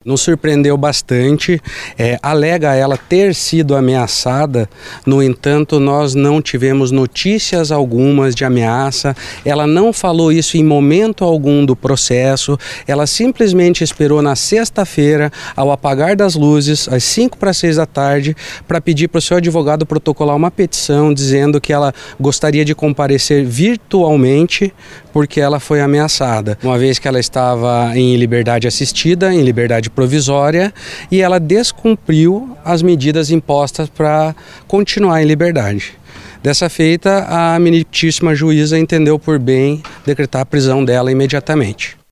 Nos surpreendeu bastante, alega ela ter sido ameaçada, no entanto nós não tivemos notícias algumas de ameaça, ela não falou isso em momento algum do processo, ela simplesmente esperou na sexta-feira, ao apagar das luzes, às 5:06 da tarde, para pedir para o seu advogado protocolar uma petição dizendo que ela gostaria de comparecer virtualmente porque ela foi ameaçada, uma vez que ela estava em liberdade assistida, em liberdade provisória, e ela descumpriu as medidas impostas para continuar em liberdade. Dessa feita, a meritíssima juíza entendeu por bem decretar a prisão dela imediatamente.